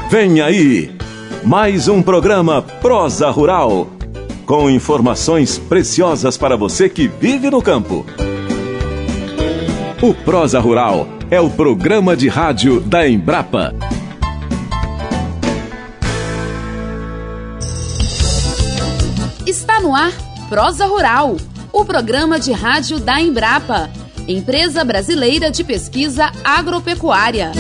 Vem aí, mais um programa Prosa Rural, com informações preciosas para você que vive no campo. O Prosa Rural é o programa de rádio da Embrapa. Está no ar Prosa Rural, o programa de rádio da Embrapa, Empresa Brasileira de Pesquisa Agropecuária.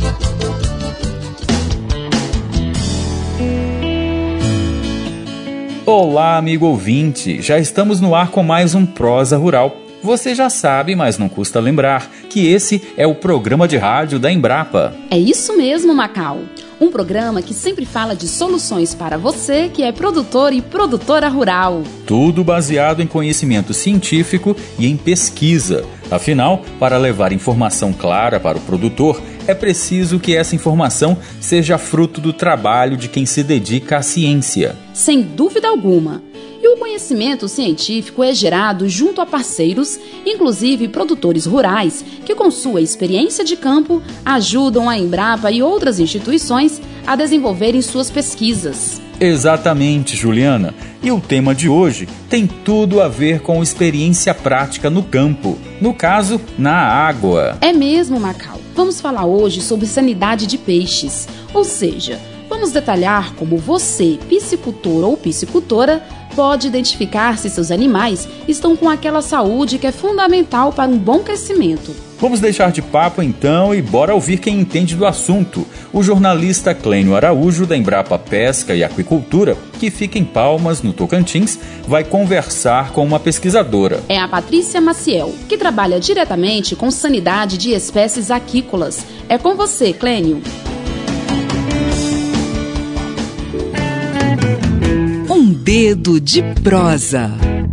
Olá, amigo ouvinte! Já estamos no ar com mais um Prosa Rural. Você já sabe, mas não custa lembrar, que esse é o programa de rádio da Embrapa. É isso mesmo, Macau. Um programa que sempre fala de soluções para você que é produtor e produtora rural. Tudo baseado em conhecimento científico e em pesquisa. Afinal, para levar informação clara para o produtor, é preciso que essa informação seja fruto do trabalho de quem se dedica à ciência. Sem dúvida alguma. E o conhecimento científico é gerado junto a parceiros, inclusive produtores rurais, que com sua experiência de campo ajudam a Embrapa e outras instituições a desenvolverem suas pesquisas. Exatamente, Juliana. E o tema de hoje tem tudo a ver com experiência prática no campo, no caso, na água. É mesmo, Macau. Vamos falar hoje sobre sanidade de peixes, ou seja, vamos detalhar como você, piscicultor ou piscicultora, pode identificar se seus animais estão com aquela saúde que é fundamental para um bom crescimento. Vamos deixar de papo então e bora ouvir quem entende do assunto. O jornalista Clênio Araújo, da Embrapa Pesca e Aquicultura, que fica em Palmas, no Tocantins, vai conversar com uma pesquisadora. É a Patrícia Maciel, que trabalha diretamente com sanidade de espécies aquícolas. É com você, Clênio. Um dedo de prosa.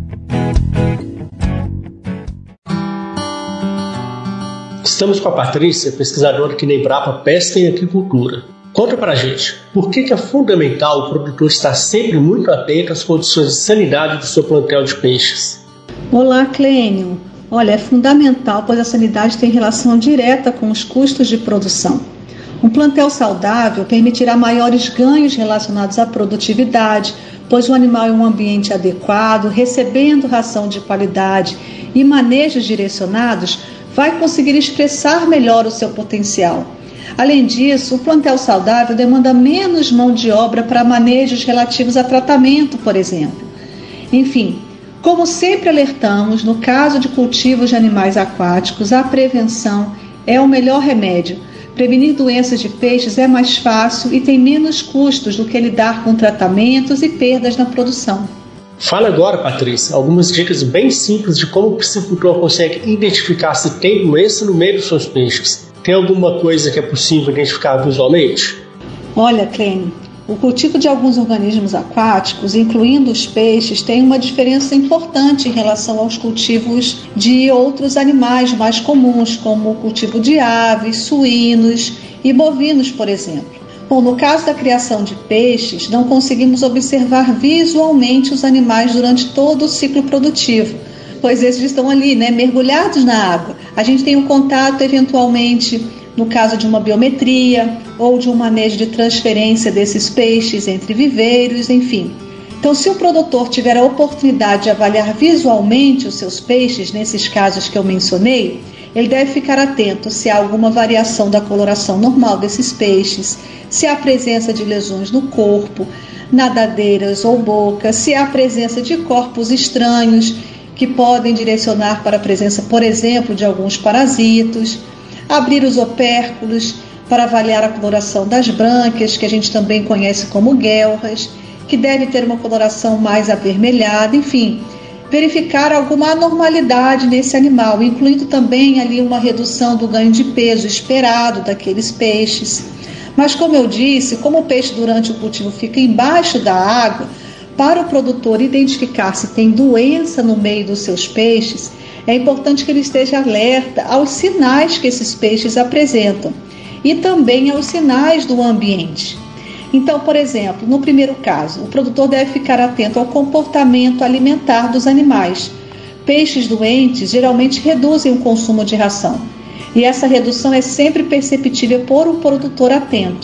Estamos com a Patrícia, pesquisadora aqui na Embrapa Pesca e Aquicultura. Conta pra gente, por que é fundamental o produtor estar sempre muito atento às condições de sanidade do seu plantel de peixes? Olá, Clênio. Olha, é fundamental, pois a sanidade tem relação direta com os custos de produção. Um plantel saudável permitirá maiores ganhos relacionados à produtividade, pois o animal em um ambiente adequado, recebendo ração de qualidade e manejos direcionados, vai conseguir expressar melhor o seu potencial. Além disso, o plantel saudável demanda menos mão de obra para manejos relativos a tratamento, por exemplo. Enfim, como sempre alertamos, no caso de cultivos de animais aquáticos, a prevenção é o melhor remédio. Prevenir doenças de peixes é mais fácil e tem menos custos do que lidar com tratamentos e perdas na produção. Fala agora, Patrícia, algumas dicas bem simples de como o piscicultor consegue identificar se tem doença no meio dos seus peixes. Tem alguma coisa que é possível identificar visualmente? Olha, Clênio, o cultivo de alguns organismos aquáticos, incluindo os peixes, tem uma diferença importante em relação aos cultivos de outros animais mais comuns, como o cultivo de aves, suínos e bovinos, por exemplo. Bom, no caso da criação de peixes, não conseguimos observar visualmente os animais durante todo o ciclo produtivo, pois eles estão ali, mergulhados na água. A gente tem um contato, eventualmente, no caso de uma biometria ou de um manejo de transferência desses peixes entre viveiros, enfim. Então, se o produtor tiver a oportunidade de avaliar visualmente os seus peixes, nesses casos que eu mencionei, ele deve ficar atento se há alguma variação da coloração normal desses peixes, se há presença de lesões no corpo, nadadeiras ou boca, se há presença de corpos estranhos que podem direcionar para a presença, por exemplo, de alguns parasitos, abrir os opérculos para avaliar a coloração das brânquias, que a gente também conhece como guelras, que deve ter uma coloração mais avermelhada, enfim, verificar alguma anormalidade nesse animal, incluindo também ali uma redução do ganho de peso esperado daqueles peixes. Mas, como eu disse, como o peixe durante o cultivo fica embaixo da água, para o produtor identificar se tem doença no meio dos seus peixes, é importante que ele esteja alerta aos sinais que esses peixes apresentam e também aos sinais do ambiente. Então, por exemplo, no primeiro caso, o produtor deve ficar atento ao comportamento alimentar dos animais. Peixes doentes geralmente reduzem o consumo de ração, e essa redução é sempre perceptível por um produtor atento.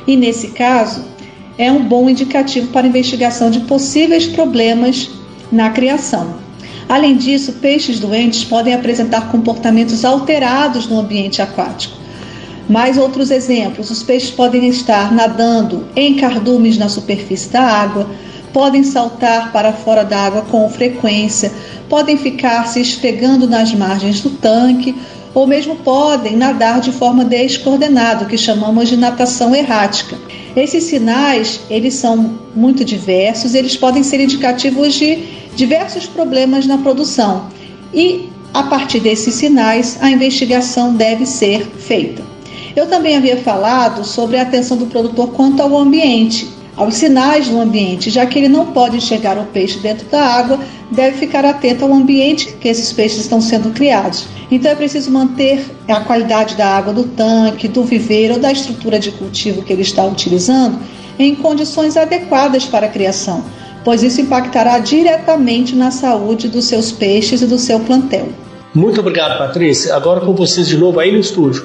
e, nesse caso, é um bom indicativo para a investigação de possíveis problemas na criação. Além disso, peixes doentes podem apresentar comportamentos alterados no ambiente aquático. Mais outros exemplos: os peixes podem estar nadando em cardumes na superfície da água, podem saltar para fora da água com frequência, podem ficar se esfregando nas margens do tanque, ou mesmo podem nadar de forma descoordenada, o que chamamos de natação errática. Esses sinais, eles são muito diversos, eles podem ser indicativos de diversos problemas na produção e, a partir desses sinais, a investigação deve ser feita. Eu também havia falado sobre a atenção do produtor quanto ao ambiente, aos sinais do ambiente, já que ele não pode enxergar o peixe dentro da água, deve ficar atento ao ambiente que esses peixes estão sendo criados. Então é preciso manter a qualidade da água do tanque, do viveiro ou da estrutura de cultivo que ele está utilizando em condições adequadas para a criação, pois isso impactará diretamente na saúde dos seus peixes e do seu plantel. Muito obrigado, Patrícia. Agora com vocês de novo aí no estúdio.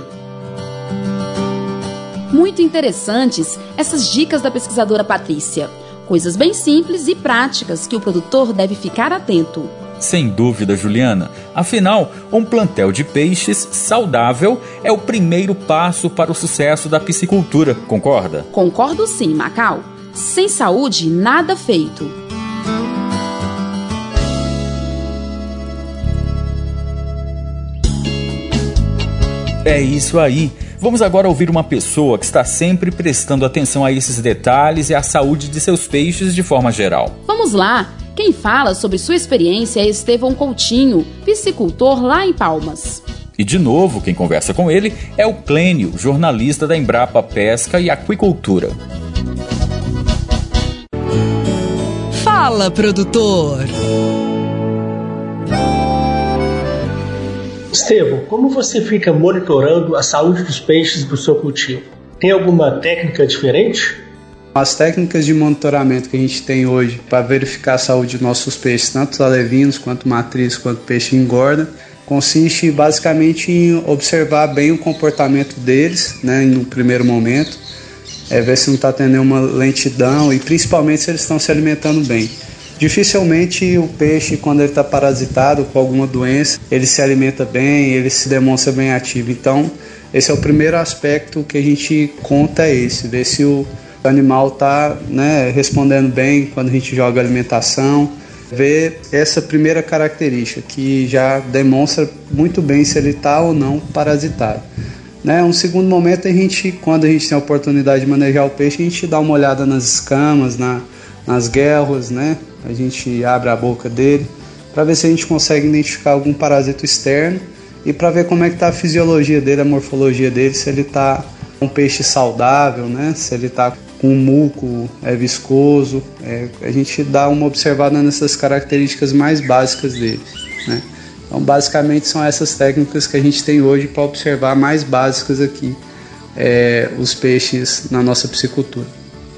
Muito interessantes essas dicas da pesquisadora Patrícia. Coisas bem simples e práticas que o produtor deve ficar atento. Sem dúvida, Juliana. Afinal, um plantel de peixes saudável é o primeiro passo para o sucesso da piscicultura, concorda? Concordo sim, Macau. Sem saúde, nada feito. É isso aí. Vamos agora ouvir uma pessoa que está sempre prestando atenção a esses detalhes e à saúde de seus peixes de forma geral. Vamos lá! Quem fala sobre sua experiência é Estevão Coutinho, piscicultor lá em Palmas. E de novo, quem conversa com ele é o Clênio, jornalista da Embrapa Pesca e Aquicultura. Fala, produtor! Estevão, como você fica monitorando a saúde dos peixes do seu cultivo? Tem alguma técnica diferente? As técnicas de monitoramento que a gente tem hoje para verificar a saúde dos nossos peixes, tanto alevinos, quanto matriz, quanto peixe engorda, consiste basicamente em observar bem o comportamento deles, né, no primeiro momento, ver se não está tendo nenhuma lentidão e principalmente se eles estão se alimentando bem. Dificilmente o peixe, quando ele está parasitado com alguma doença, ele se alimenta bem, ele se demonstra bem ativo. Então, esse é o primeiro aspecto que a gente conta, ver se o animal está, respondendo bem quando a gente joga alimentação. Ver essa primeira característica, que já demonstra muito bem se ele está ou não parasitado. Um segundo momento, quando a gente tem a oportunidade de manejar o peixe, a gente dá uma olhada nas escamas, nas guelras, a gente abre a boca dele para ver se a gente consegue identificar algum parasito externo e para ver como é que está a fisiologia dele, a morfologia dele, se ele está um peixe saudável, se ele está com muco viscoso. A gente dá uma observada nessas características mais básicas dele. Então, basicamente, são essas técnicas que a gente tem hoje para observar mais básicas aqui, os peixes na nossa piscicultura.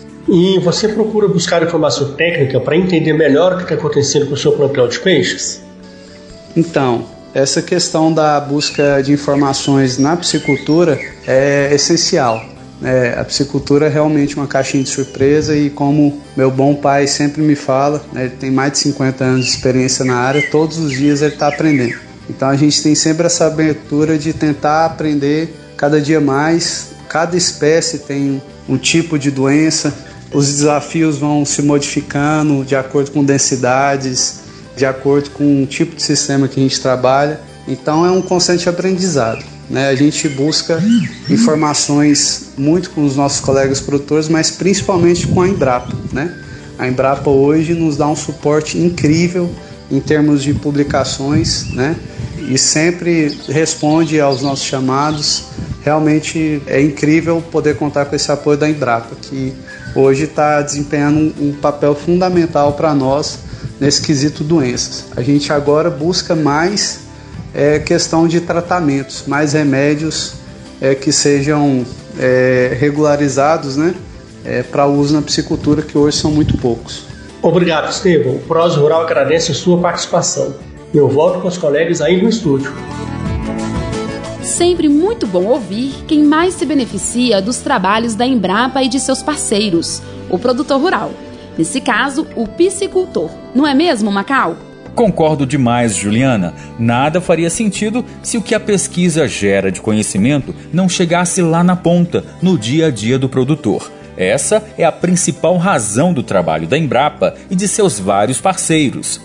E você procura buscar informação técnica para entender melhor o que está acontecendo com o seu plantel de peixes? Então, essa questão da busca de informações na piscicultura é essencial. A piscicultura é realmente uma caixinha de surpresa e, como meu bom pai sempre me fala, ele tem mais de 50 anos de experiência na área, todos os dias ele está aprendendo. Então a gente tem sempre essa abertura de tentar aprender cada dia mais. Cada espécie tem um tipo de doença, os desafios vão se modificando de acordo com densidades, de acordo com o tipo de sistema que a gente trabalha. Então é um constante aprendizado. A gente busca informações muito com os nossos colegas produtores, mas principalmente com a Embrapa. A Embrapa hoje nos dá um suporte incrível em termos de publicações, e sempre responde aos nossos chamados. Realmente é incrível poder contar com esse apoio da Embrapa, que hoje está desempenhando um papel fundamental para nós nesse quesito doenças. A gente agora busca mais questão de tratamentos, mais remédios que sejam regularizados, para uso na piscicultura, que hoje são muito poucos. Obrigado, Estevão. O Prosa Rural agradece a sua participação. Eu volto com os colegas aí no estúdio. sempre muito bom ouvir quem mais se beneficia dos trabalhos da Embrapa e de seus parceiros, o produtor rural. Nesse caso, o piscicultor. Não é mesmo, Macau? Concordo demais, Juliana. Nada faria sentido se o que a pesquisa gera de conhecimento não chegasse lá na ponta, no dia a dia do produtor. Essa é a principal razão do trabalho da Embrapa e de seus vários parceiros.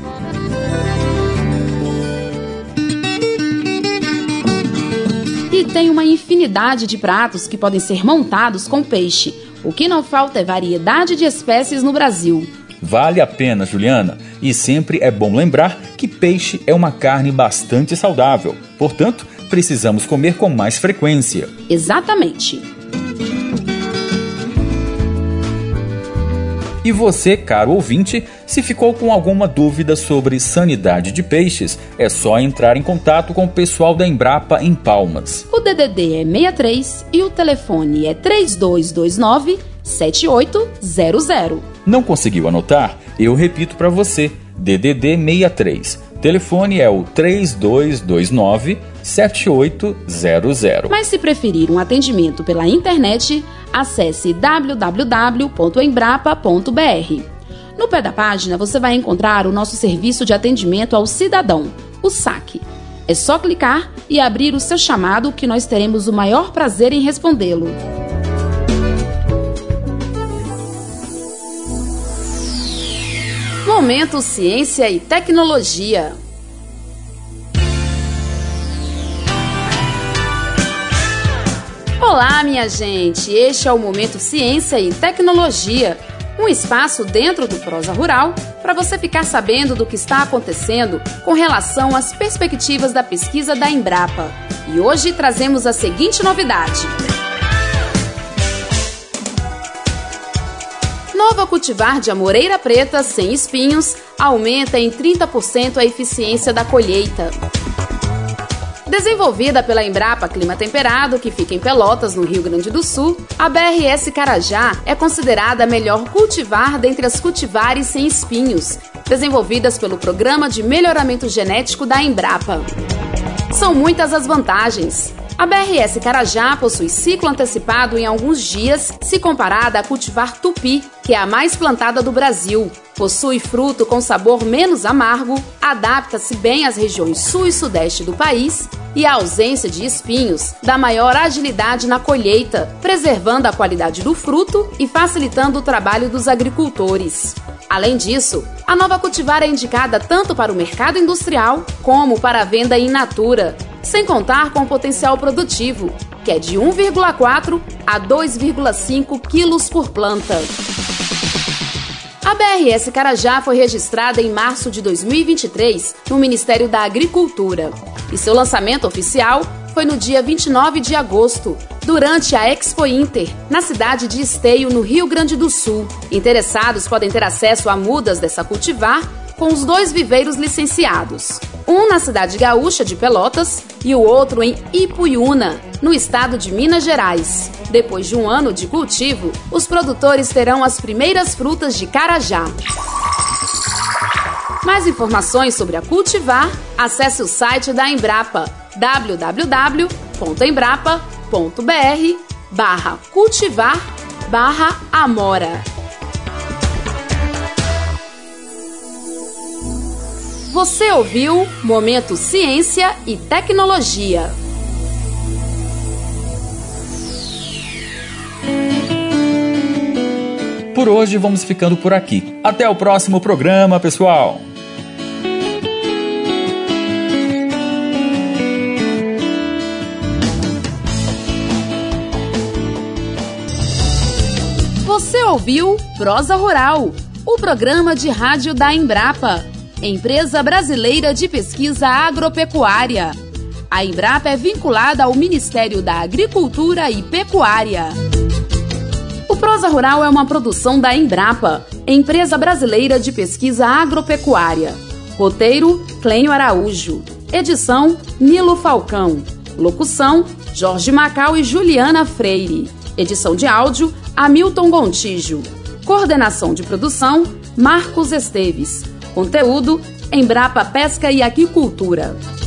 E tem uma infinidade de pratos que podem ser montados com peixe. O que não falta é variedade de espécies no Brasil. Vale a pena, Juliana. E sempre é bom lembrar que peixe é uma carne bastante saudável. Portanto, precisamos comer com mais frequência. Exatamente. E você, caro ouvinte, se ficou com alguma dúvida sobre sanidade de peixes, é só entrar em contato com o pessoal da Embrapa em Palmas. O DDD é 63 e o telefone é 3229-7800. Não conseguiu anotar? Eu repito para você, DDD 63. Telefone é o 3229-7800. Mas se preferir um atendimento pela internet, acesse www.embrapa.br. No pé da página você vai encontrar o nosso serviço de atendimento ao cidadão, o SAC. É só clicar e abrir o seu chamado que nós teremos o maior prazer em respondê-lo. Momento Ciência e Tecnologia. Olá, minha gente! Este é o Momento Ciência e Tecnologia, um espaço dentro do Prosa Rural para você ficar sabendo do que está acontecendo com relação às perspectivas da pesquisa da Embrapa. E hoje trazemos a seguinte novidade. Nova cultivar de amoreira preta sem espinhos aumenta em 30% a eficiência da colheita. Desenvolvida pela Embrapa Clima Temperado, que fica em Pelotas, no Rio Grande do Sul, a BRS Carajá é considerada a melhor cultivar dentre as cultivares sem espinhos, desenvolvidas pelo Programa de Melhoramento Genético da Embrapa. São muitas as vantagens. A BRS Carajá possui ciclo antecipado em alguns dias, se comparada à cultivar Tupi, que é a mais plantada do Brasil. Possui fruto com sabor menos amargo, adapta-se bem às regiões sul e sudeste do país e a ausência de espinhos dá maior agilidade na colheita, preservando a qualidade do fruto e facilitando o trabalho dos agricultores. Além disso, a nova cultivar é indicada tanto para o mercado industrial como para a venda in natura, sem contar com o potencial produtivo, que é de 1,4 a 2,5 quilos por planta. A BRS Carajá foi registrada em março de 2023 no Ministério da Agricultura e seu lançamento oficial foi no dia 29 de agosto, durante a Expo Inter, na cidade de Esteio, no Rio Grande do Sul. Interessados podem ter acesso a mudas dessa cultivar com os 2 viveiros licenciados, um na cidade gaúcha de Pelotas e o outro em Ipuiuna, no estado de Minas Gerais. Depois de um ano de cultivo, os produtores terão as primeiras frutas de Carajá. Mais informações sobre a cultivar, acesse o site da Embrapa, www.embrapa.br/cultivar/amora. Você ouviu Momento Ciência e Tecnologia. Por hoje vamos ficando por aqui. Até o próximo programa, pessoal! Você ouviu Prosa Rural, o programa de rádio da Embrapa, Empresa Brasileira de Pesquisa Agropecuária. A Embrapa é vinculada ao Ministério da Agricultura e Pecuária. O Prosa Rural é uma produção da Embrapa, Empresa Brasileira de Pesquisa Agropecuária. Roteiro, Clênio Araújo. Edição, Nilo Falcão. Locução, Jorge Macau e Juliana Freire. Edição de áudio, Hamilton Gontijo. Coordenação de produção, Marcos Esteves. Conteúdo, Embrapa Pesca e Aquicultura.